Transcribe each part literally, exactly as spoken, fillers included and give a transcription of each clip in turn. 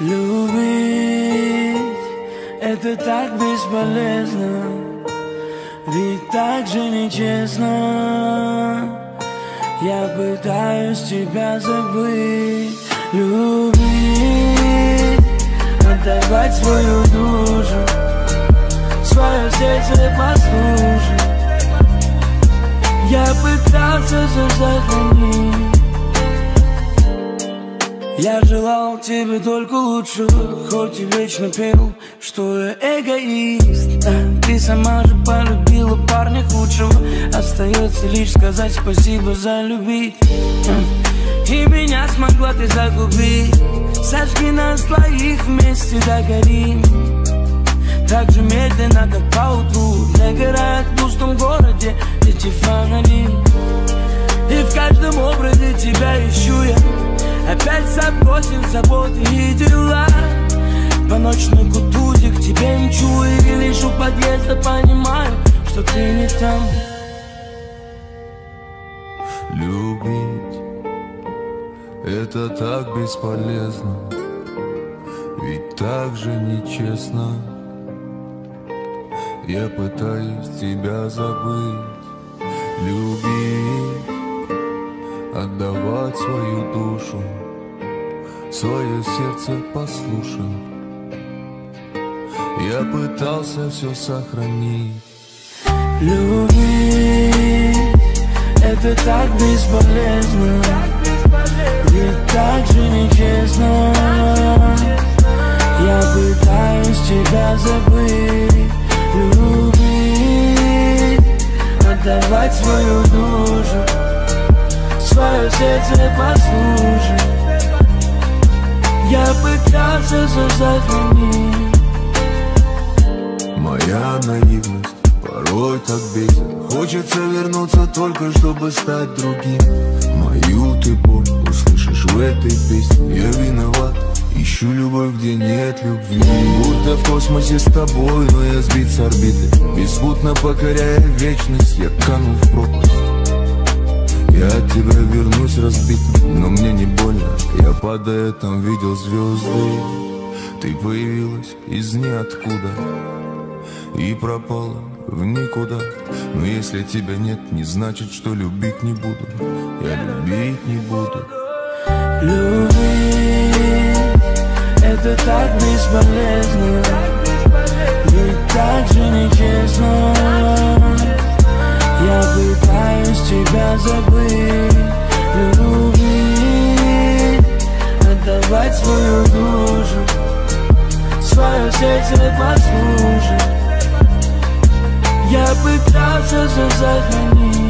Любить — это так бесполезно, ведь так же нечестно. Я пытаюсь тебя забыть, любить, отдавать свою душу, свое сердце послушать. Я пытался все сохранить. Я желал тебе только лучшего, хоть и вечно пел, что я эгоист. А ты сама же полюбила парня худшего. Остается лишь сказать спасибо за любить. И меня смогла ты загубить. Сожги нас двоих вместе догорим. Так же медленно, как поутру догорает в пустом городе эти фонари. И в каждом образе тебя ищу я. Опять забросив заботы и дела. По ночной кутузе к тебе мчу. И лишь у подъезда понимаю, что ты не там. Любить — это так бесполезно, ведь так же нечестно. Я пытаюсь тебя забыть, любить, отдавать свою душу, свое сердце послушать. Я пытался все сохранить. Любить — это так бесполезно, ведь так же нечестно. Я пытаюсь тебя забыть, любить, отдавать свою душу, свое сердце послушать. Я пытался все сохранить. Моя наивность порой так бесит. Хочется вернуться только, чтобы стать другим. Мою ты боль услышишь в этой песне. Я виноват, ищу любовь, где нет любви. Будто в космосе с тобой, но я сбит с орбиты. Беспутно покоряя вечность, я канул в пропасть. Я от тебя вернусь разбитым, но мне не больно. Я падая там видел звезды. Ты появилась из ниоткуда и пропала в никуда. Но если тебя нет, не значит, что любить не буду. Я любить не буду. Любить — это так бесполезно, ведь так же нечестно. Я пытаюсь тебя забыть, любить, отдавать свою душу, свое сердце послушать. Я пытался все сохранить.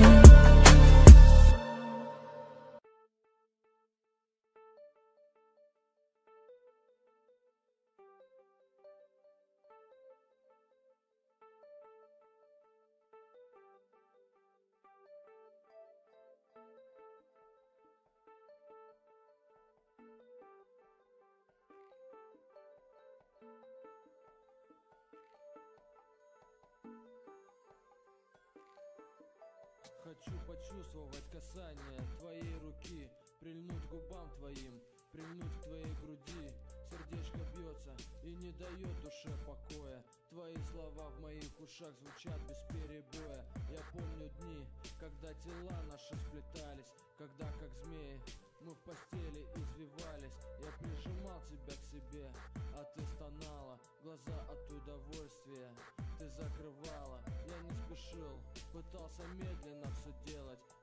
Хочу почувствовать касание твоей руки, прильнуть к губам твоим, прильнуть к твоей груди. Сердечко бьется и не дает душе покоя. Твои слова в моих ушах звучат без перебоя. Я помню дни, когда тела наши сплетались, когда как змеи мы в постели извивались. Я прижимал тебя к себе, а ты стонала, глаза от удовольствия ты закрывала. Я не спешил, пытался медленно все делать,